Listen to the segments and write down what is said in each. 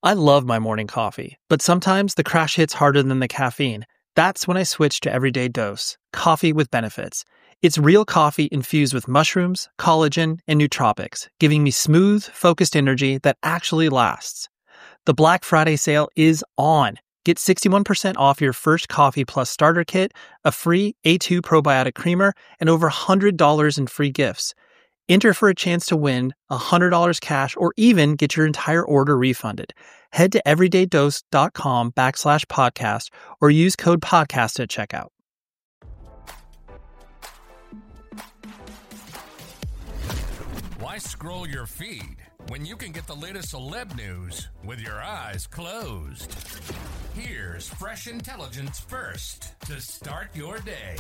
I love my morning coffee, but sometimes the crash hits harder than the caffeine. That's when I switch to Everyday Dose, coffee with benefits. It's real coffee infused with mushrooms, collagen, and nootropics, giving me smooth, focused energy that actually lasts. The Black Friday sale is on. Get 61% off your first Coffee Plus starter kit, a free A2 probiotic creamer, and over $100 in free gifts. Enter for a chance to win $100 cash or even get your entire order refunded. Head to everydaydose.com/podcast or use code podcast at checkout. Why scroll your feed when you can get the latest celeb news with your eyes closed? Here's fresh intelligence first to start your day.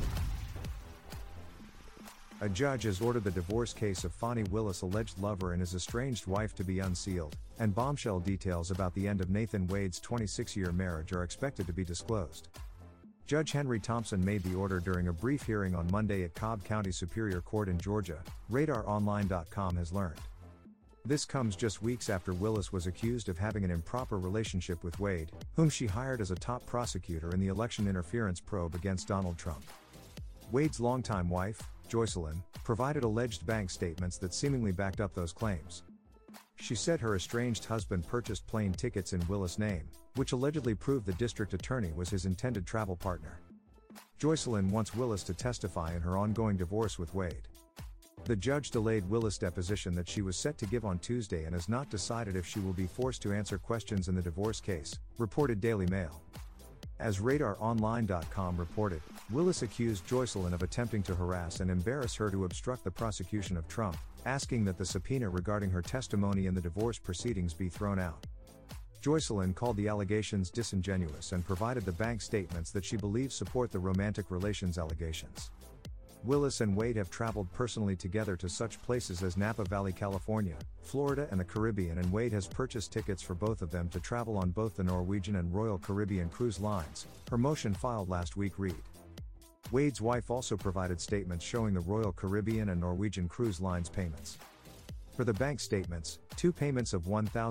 A judge has ordered the divorce case of Fani Willis' alleged lover and his estranged wife to be unsealed, and bombshell details about the end of Nathan Wade's 26-year marriage are expected to be disclosed. Judge Henry Thompson made the order during a brief hearing on Monday at Cobb County Superior Court in Georgia, RadarOnline.com has learned. This comes just weeks after Willis was accused of having an improper relationship with Wade, whom she hired as a top prosecutor in the election interference probe against Donald Trump. Wade's longtime wife, Joycelyn, provided alleged bank statements that seemingly backed up those claims. She said her estranged husband purchased plane tickets in Willis' name, which allegedly proved the district attorney was his intended travel partner. Joycelyn wants Willis to testify in her ongoing divorce with Wade. The judge delayed Willis' deposition that she was set to give on Tuesday and has not decided if she will be forced to answer questions in the divorce case, reported Daily Mail. As RadarOnline.com reported, Willis accused Joycelyn of attempting to harass and embarrass her to obstruct the prosecution of Trump, asking that the subpoena regarding her testimony in the divorce proceedings be thrown out. Joycelyn called the allegations disingenuous and provided the bank statements that she believes support the romantic relations allegations. Willis and Wade have traveled personally together to such places as Napa Valley, California, Florida and the Caribbean, and Wade has purchased tickets for both of them to travel on both the Norwegian and Royal Caribbean cruise lines, her motion filed last week read. Wade's wife also provided statements showing the Royal Caribbean and Norwegian cruise lines payments. For the bank statements, two payments of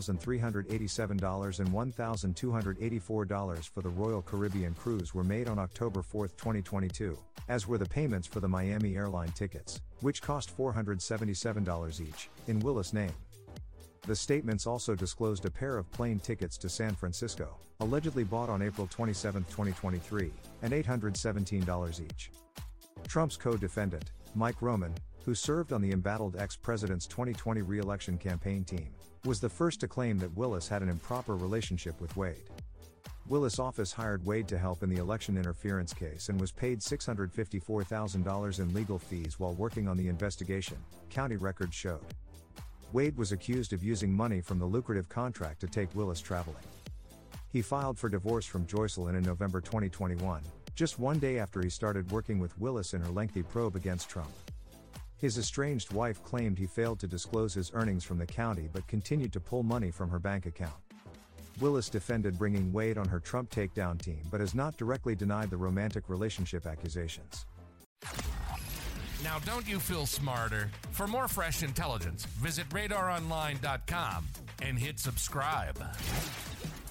$1,387 and $1,284 for the Royal Caribbean cruise were made on October 4, 2022, as were the payments for the Miami airline tickets, which cost $477 each, in Willis' name. The statements also disclosed a pair of plane tickets to San Francisco, allegedly bought on April 27, 2023, and $817 each. Trump's co-defendant, Mike Roman, who served on the embattled ex-president's 2020 re-election campaign team, was the first to claim that Willis had an improper relationship with Wade. Willis' office hired Wade to help in the election interference case and was paid $654,000 in legal fees while working on the investigation, county records showed. Wade was accused of using money from the lucrative contract to take Willis traveling. He filed for divorce from Joycelyn in November 2021, just one day after he started working with Willis in her lengthy probe against Trump. His estranged wife claimed he failed to disclose his earnings from the county but continued to pull money from her bank account. Willis defended bringing Wade on her Trump takedown team but has not directly denied the romantic relationship accusations. Now don't you feel smarter? For more fresh intelligence, visit RadarOnline.com and hit subscribe.